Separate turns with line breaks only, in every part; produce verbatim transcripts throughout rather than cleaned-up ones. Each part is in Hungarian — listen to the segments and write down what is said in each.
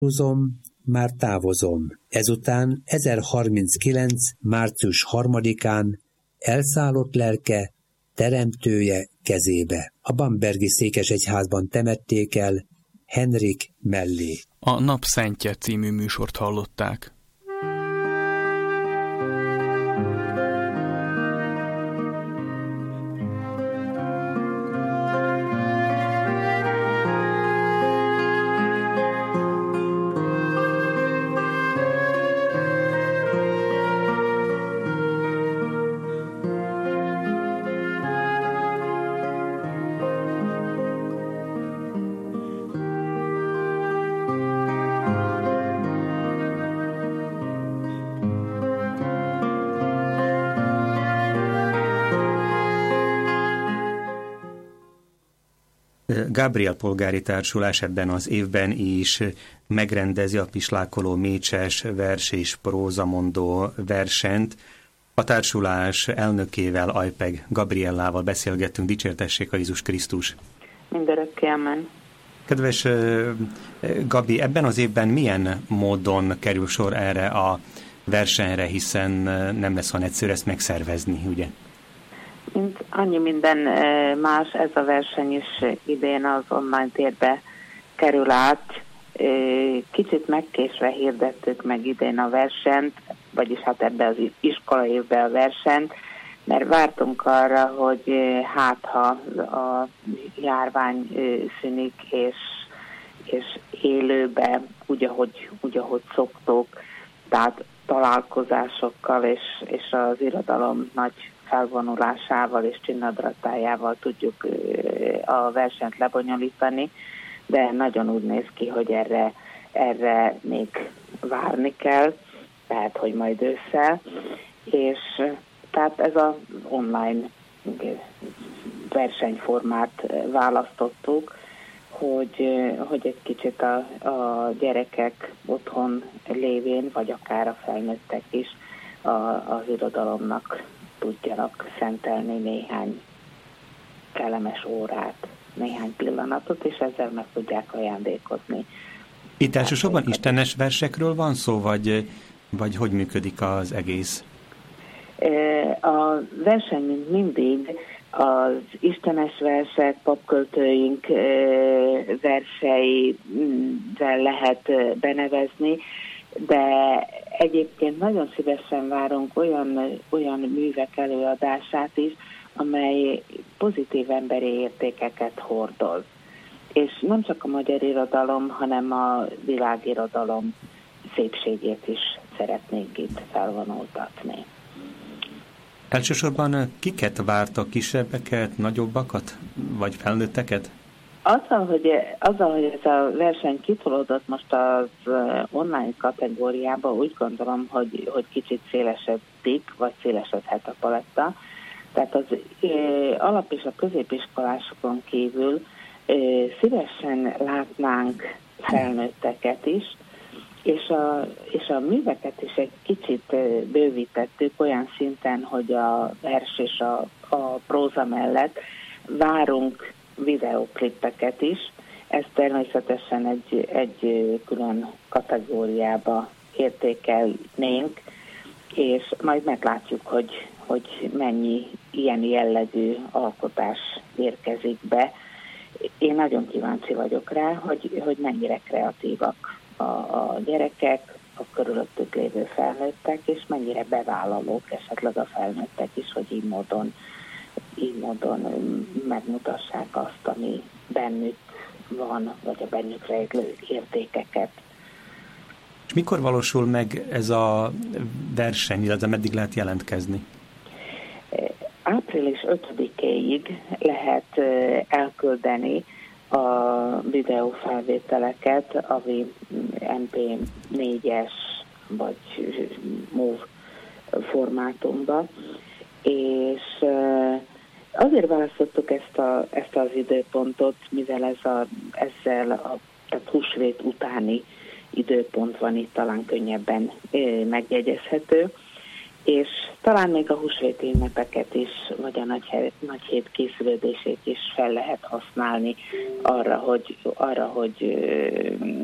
Húzom, már távozom. Ezután ezerharminckilenc. március harmadikán elszállott lelke teremtője kezébe. A bambergi székesegyházban temették el Henrik mellé.
A Napszentje című műsort hallották.
Gabriel Polgári Társulás ebben az évben is megrendezi a pislákoló mécses vers és prózamondó versenyt. A társulás elnökével, Ajpeg Gabriellával beszélgettünk. Dicsértessék a Jézus Krisztus!
Mindörökké amen.
Kedves Gabi, ebben az évben milyen módon kerül sor erre a versenyre, hiszen nem lesz olyan egyszerű ezt megszervezni, ugye?
Mint annyi minden más, ez a verseny is idén az online térbe kerül át. Kicsit megkésve hirdettük meg idén a versenyt, vagyis hát ebbe az iskola évbe a versenyt, mert vártunk arra, hogy hát ha a járvány szűnik, és, és élőbe, úgy ahogy, úgy, ahogy szoktuk, tehát találkozásokkal és, és az irodalom nagy felvonulásával és csinnadratájával tudjuk a versenyt lebonyolítani, de nagyon úgy néz ki, hogy erre, erre még várni kell, tehát hogy majd ősszel, és tehát ez az online versenyformát választottuk, hogy, hogy egy kicsit a, a gyerekek otthon lévén, vagy akár a felnőttek is a, az irodalomnak tudjanak szentelni néhány kellemes órát, néhány pillanatot, és ezzel meg tudják ajándékozni.
Itt elsősorban istenes versekről van szó, vagy, vagy hogy működik az egész?
A verseny, mint mindig, az istenes versek, papköltőink verseivel lehet benevezni, de egyébként nagyon szívesen várunk olyan, olyan művek előadását is, amely pozitív emberi értékeket hordoz. És nem csak a magyar irodalom, hanem a világirodalom szépségét is szeretnénk itt felvonultatni.
Elsősorban kiket vártak, kisebbeket, nagyobbakat, vagy felnőtteket?
Azzal, hogy, azzal, hogy ez a verseny kitolódott most az online kategóriába, úgy gondolom, hogy, hogy kicsit szélesedik, vagy szélesedhet a paletta. Tehát az alap- és a középiskolásokon kívül szívesen látnánk felnőtteket is, és a, és a műveket is egy kicsit bővítettük olyan szinten, hogy a vers és a, a próza mellett várunk videóklippeket is. Ezt természetesen egy, egy külön kategóriába értékelnénk, és majd meglátjuk, hogy, hogy mennyi ilyen jellegű alkotás érkezik be. Én nagyon kíváncsi vagyok rá, hogy, hogy mennyire kreatívak a, a gyerekek, a körülöttük lévő felnőttek, és mennyire bevállalók esetleg a felnőttek is, hogy így módon, így módon megmutassák azt, ami bennük van, vagy a bennük rejlő értékeket.
És mikor valósul meg ez a verseny, illetve meddig lehet jelentkezni?
április ötödikéig lehet elküldeni a videófelvételeket, ami em pé négyes vagy MOV formátumba, és azért választottuk ezt, a, ezt az időpontot, mivel ez a, ezzel a tehát húsvét utáni időpont van itt, talán könnyebben megjegyezhető, és talán még a húsvéti ünnepeket is, vagy a nagy, nagy hét készülődését is fel lehet használni arra, hogy, arra, hogy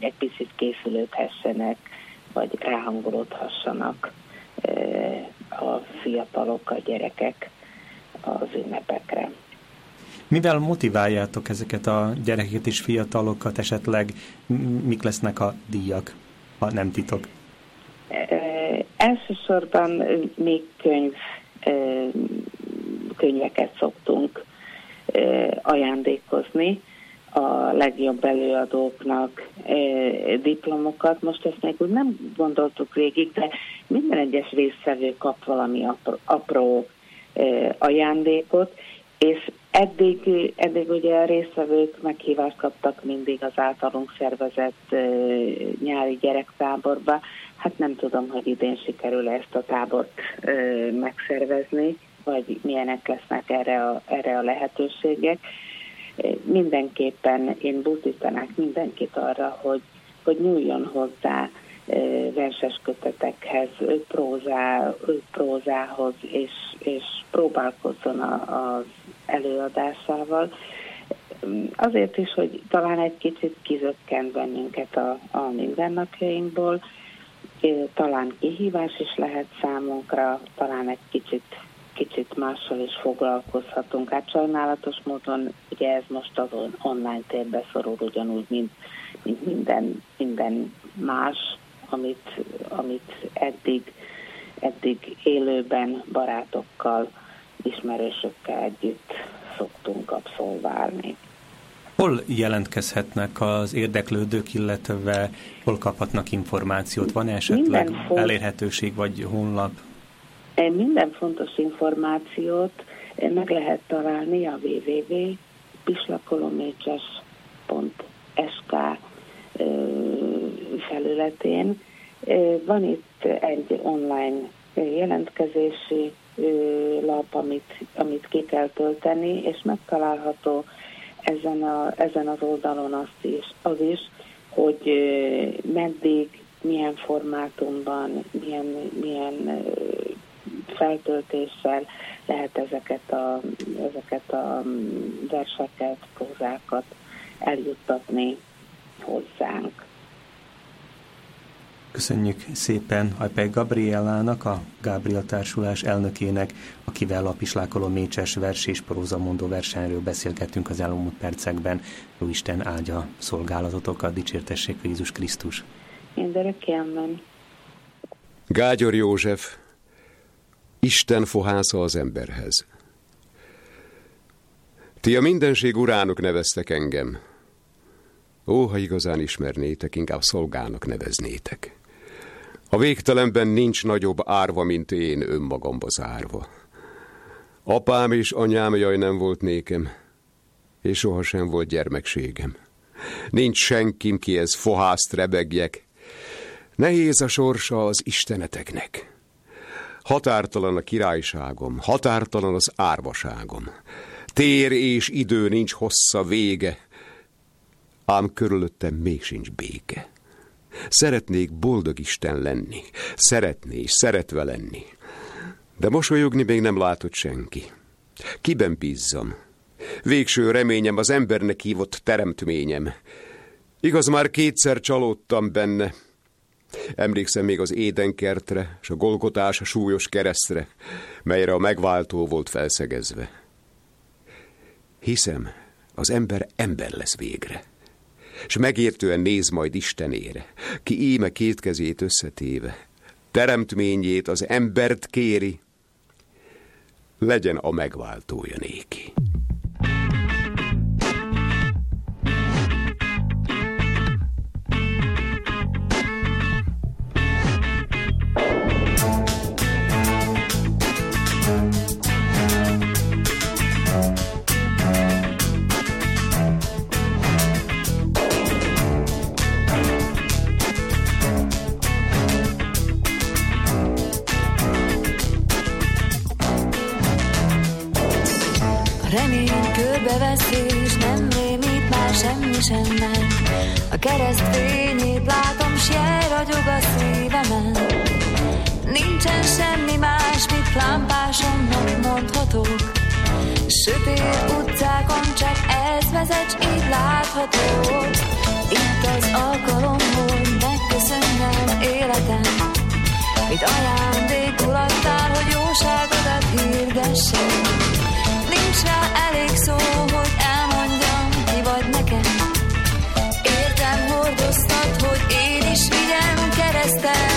egy picit készülődhessenek, vagy ráhangolódhassanak a fiatalok, a gyerekek az ünnepekre.
Mivel motiváljátok ezeket a gyerekeket és fiatalokat, esetleg mik lesznek a díjak, ha nem titok?
E, elsősorban még könyv, e, könyveket szoktunk e, ajándékozni a legjobb előadóknak, e, diplomokat. Most ezt még úgy nem gondoltuk végig, de minden egyes résztvevő kap valami apró, apró e, ajándékot, és eddig, eddig ugye a résztvevők meghívást kaptak mindig az általunk szervezett e, nyári gyerektáborba. Hát nem tudom, hogy idén sikerül ezt a tábort e, megszervezni, vagy milyenek lesznek erre a, erre a lehetőségek. Mindenképpen én buzdítanák mindenkit arra, hogy, hogy nyúljon hozzá verses kötetekhez, prózá, prózához, és, és próbálkozzon az előadásával. Azért is, hogy talán egy kicsit kizökkent bennünket a, a mindennapjainkból, talán kihívás is lehet számunkra, talán egy kicsit kicsit mással is foglalkozhatunk. Hát sajnálatos módon ugye ez most az online térbe szorul ugyanúgy, mint, mint minden, minden más, amit, amit eddig, eddig élőben barátokkal, ismerősökkel együtt szoktunk abszolválni.
Hol jelentkezhetnek az érdeklődők, illetve hol kaphatnak információt? Van esetleg fog... elérhetőség vagy honlap?
Minden fontos információt meg lehet találni a double-u double-u double-u pont pislakolomécses pont es ká felületén. Van itt egy online jelentkezési lap, amit, amit ki kell tölteni, és megtalálható ezen, a, ezen az oldalon azt is, az is, hogy meddig, milyen formátumban, milyen, milyen feltöltéssel lehet ezeket a, ezeket a verseket, prózákat eljuttatni hozzánk.
Köszönjük szépen Ajpej Gabriellának, a Gábriel Társulás elnökének, akivel a Pislákoló Mécses vers és prózamondó versenyről beszélgettünk az elmúlt percekben. Jó Isten áldja szolgálatotokat, dicsértessék Jézus Krisztus.
Mindörökké amen.
Gágyor József, Isten fohásza az emberhez. Ti a mindenség urának neveztek engem. Ó, ha igazán ismernétek, inkább szolgának neveznétek. A végtelenben nincs nagyobb árva, mint én önmagamba zárva. Apám és anyám jaj nem volt nékem, és sohasem volt gyermekségem. Nincs senkim, kihez fohászt rebegjek. Nehéz a sorsa az isteneteknek. Határtalan a királyságom, határtalan az árvaságom. Tér és idő nincs hossza vége, ám körülöttem még sincs béke. Szeretnék boldog Isten lenni, szeretni és szeretve lenni. De mosolyogni még nem látott senki. Kiben bízzam? Végső reményem az embernek hívott teremtményem. Igaz, már kétszer csalódtam benne. Emlékszem még az édenkertre, s a Golgotás a súlyos keresztre, melyre a megváltó volt felszegezve. Hiszem, az ember ember lesz végre, s megértően néz majd Istenére, ki íme két kezét összetéve, teremtményét, az embert kéri, legyen a megváltója néki.
Remény körbevesz és nem rémít már semmi sem nem. A kereszt fényét látom, s jel ragyog a szívemen. Nincsen semmi más, mit lámpásomnak mondhatok. Sötét utcákon csak ez vezet, s így látható. Itt az alkalom, hogy megköszönjem életem, mit ajándékul adtál, hogy jóságodat hirdessem. Nincs rá elég szó, hogy elmondjam, ki vagy nekem. Értem hordoztat, hogy én is vigyem keresztem.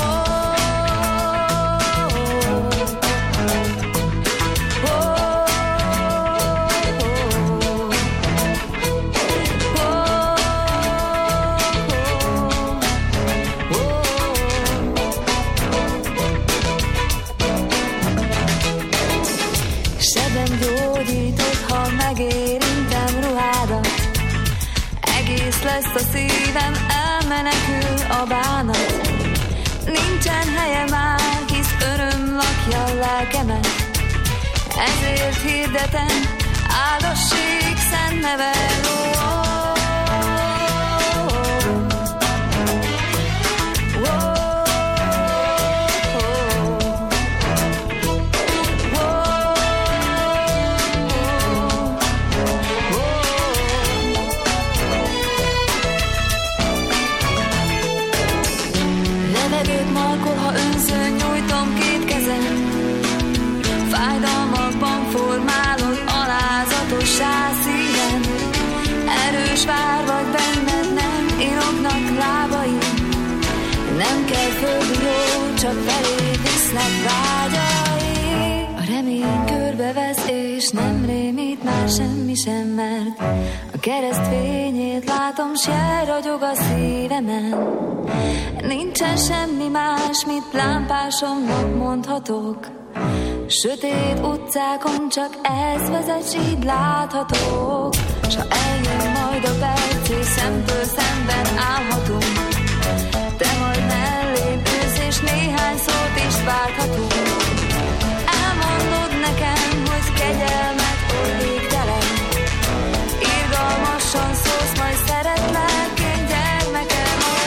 Megérintem ruhádat, egész lesz a szívem, elmenekül a bánat. Nincsen helye már, hisz öröm lakja a lelkemet, ezért hirdetem, áldassék szent neve. Erős vár vagy benned, nem irognak lábaim. Nem kell földi jó, csak felé visznek vágyaim. A remény körbevesz, és nem rémít már semmi sem, mert a kereszt fényét látom, s jel ragyog a szívemen. Nincsen semmi más, mit lámpásomnak mondhatok. Sötét utcákon csak ez vezet, s így láthatók. S ha eljön majd a perc, és szemtől szemben állhatunk, te majd mellém ülsz, és néhány szót is válthatunk. Elmondod nekem, hogy kegyelmet oly végtelen, irgalmasan szólsz, majd szeretlek én gyermekem.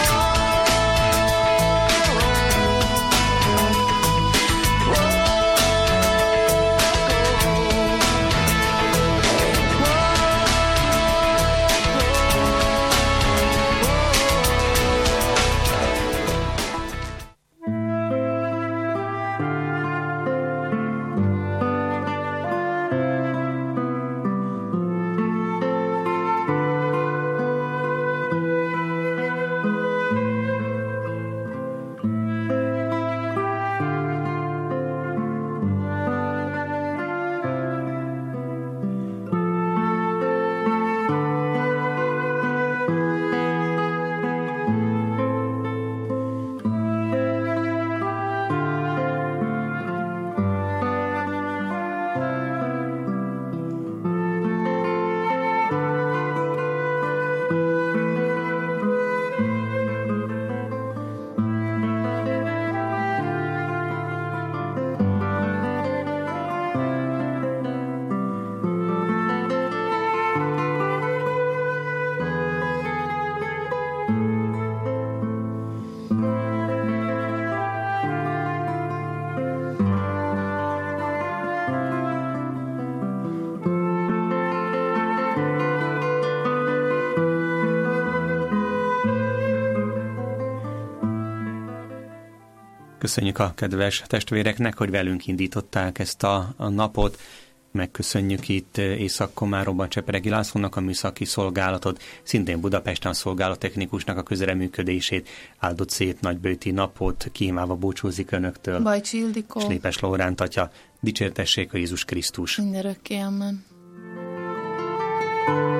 Köszönjük a kedves testvéreknek, hogy velünk indították ezt a, a napot. Megköszönjük itt Észak-Komáróban Cseperegi Lászlónak a műszaki szolgálatot, szintén Budapesten a szolgálattechnikusnak a közreműködését. Áldott szép nagybőti napot kívánva búcsúzik önöktől.
Bajcsi Ildikó.
És Lépes Lóránt atya. Dicsértessék a Jézus Krisztus.
Mindörökké, amen.